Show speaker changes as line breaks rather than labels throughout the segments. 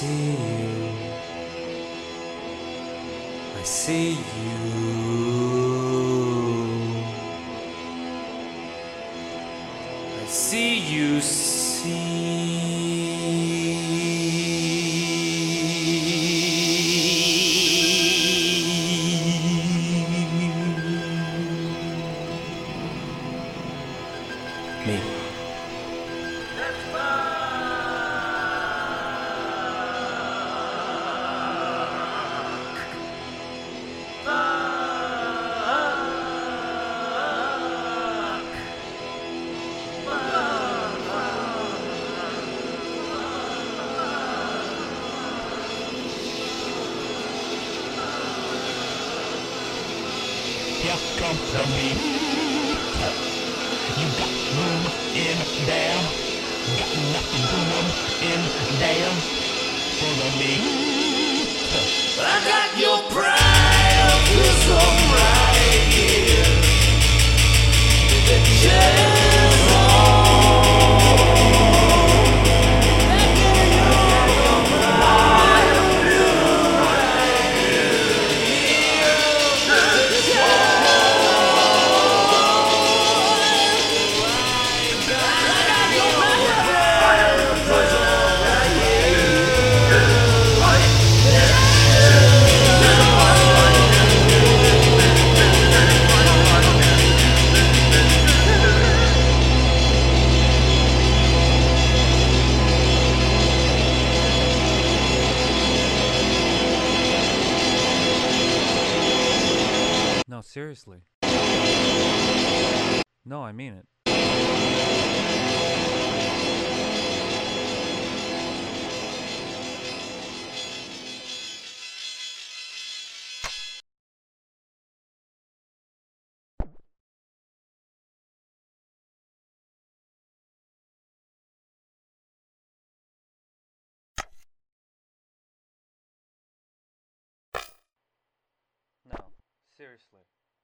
see you. I see you. I see you. Me.
Here comes the meat. You got room in there. Got nothing room in there for the meat. I got your pride, cause I'm right here. The chairs
No, seriously. No, I mean it. No, seriously.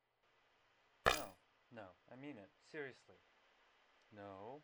No, I mean it. Seriously. No.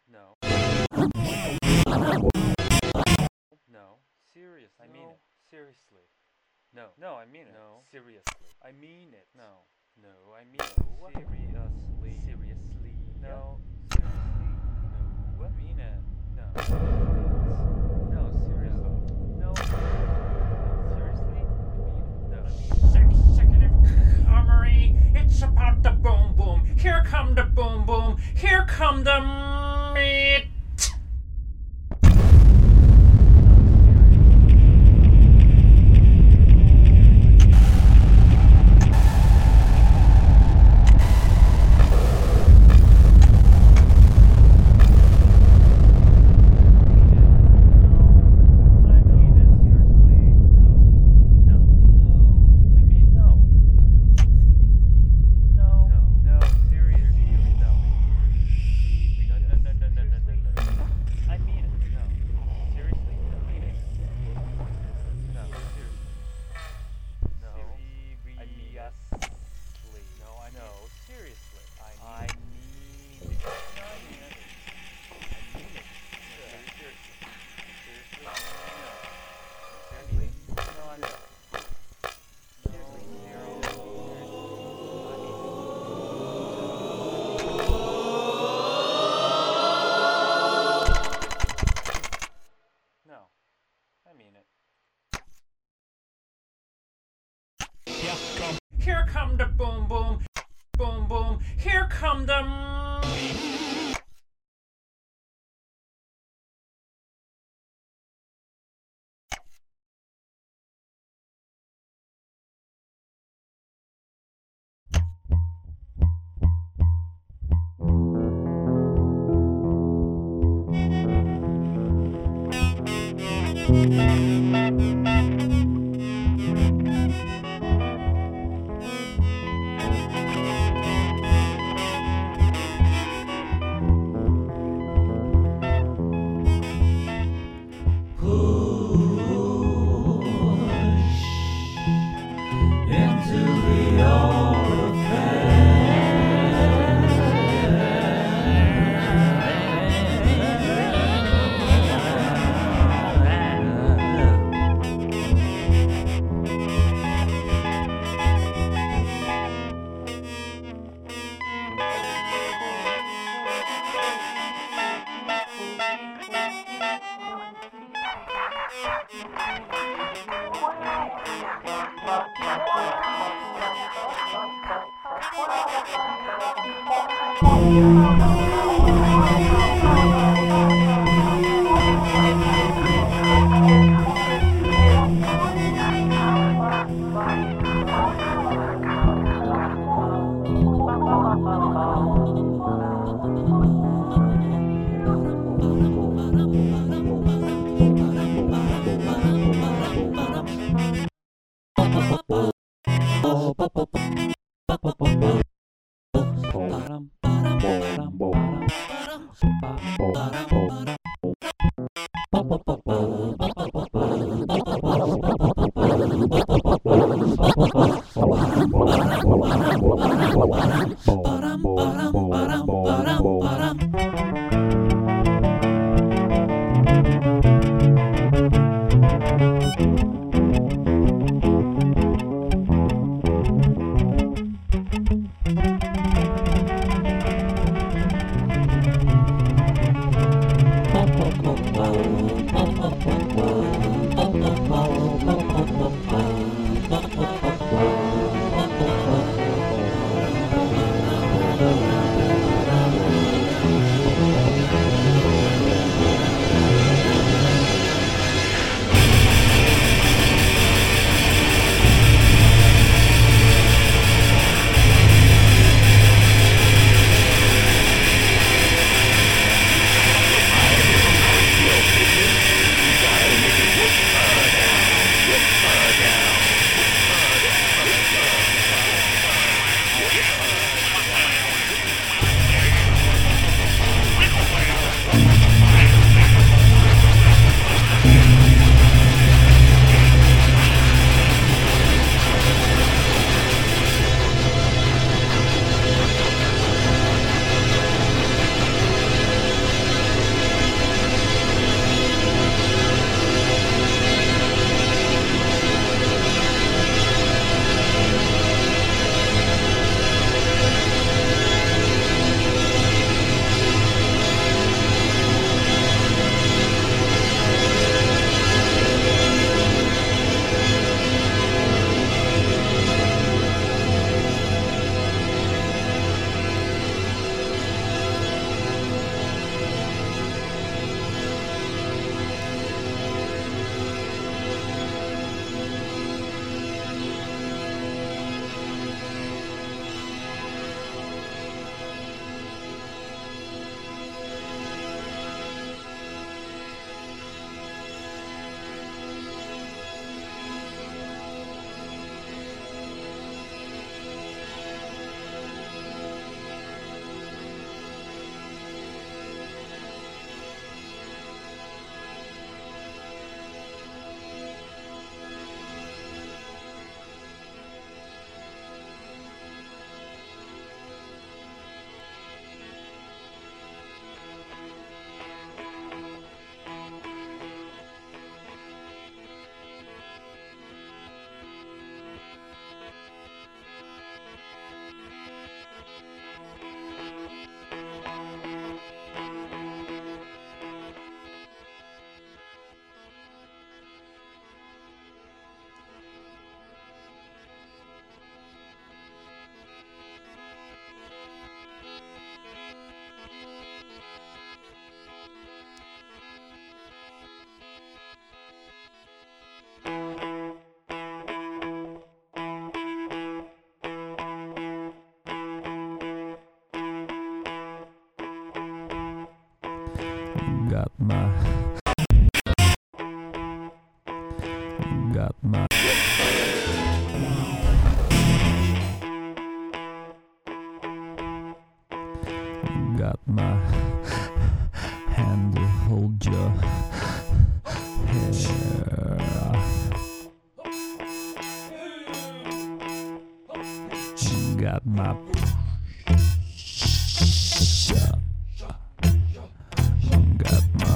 No, serious. I mean it. Seriously. No, I mean it. No, seriously. I mean it. No, I mean it. Seriously. Seriously. No, seriously. No, I mean it. No. No, seriously. No. Seriously? I mean it. No.
Executive Comrie, it's about the boom boom. Here come the boom boom. Here come the meat. Here come the boom boom. Boom boom. Here come the meat.
got my hand to hold your hair. Got my got my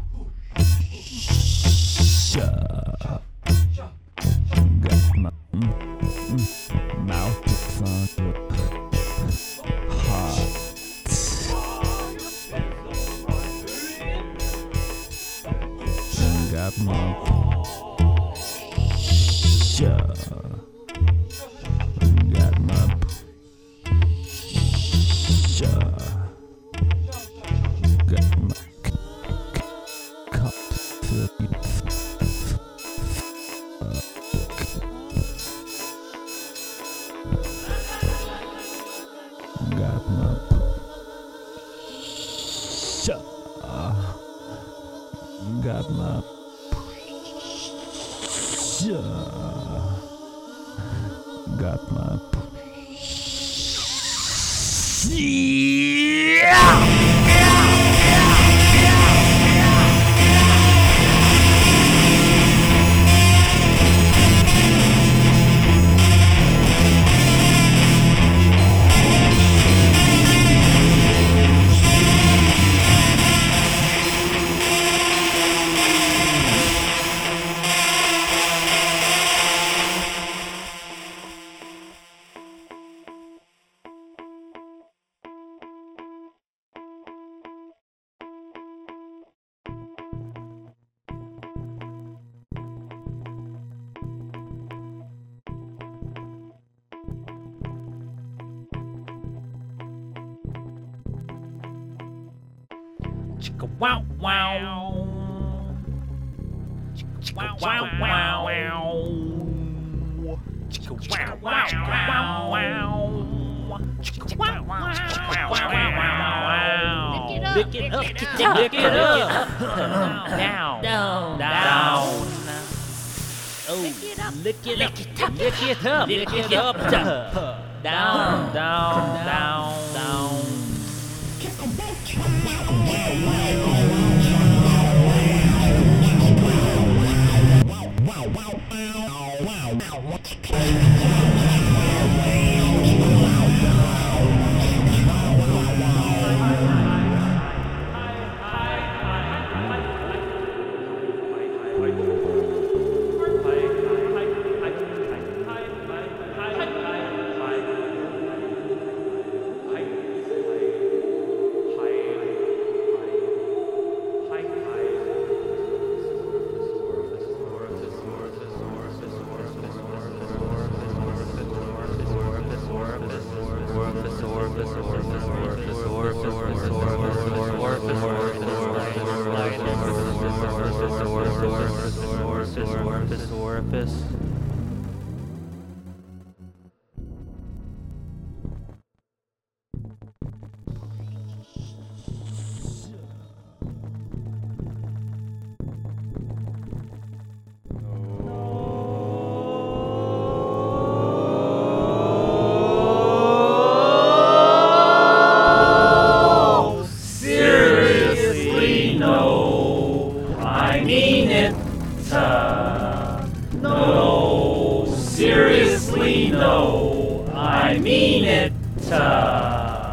got my mouth on heart. Got my got my got my
Chicka wow wow. Chicka wow wow wow. Chicka wow wow wow. Chicka wow wow wow. Lick it up, lick it up. Down, down, down. Oh, lick it up, lick it up, lick it up. Down, down, down, down. Orifice.
Seriously, no. I mean it. No. Seriously, no. I mean it.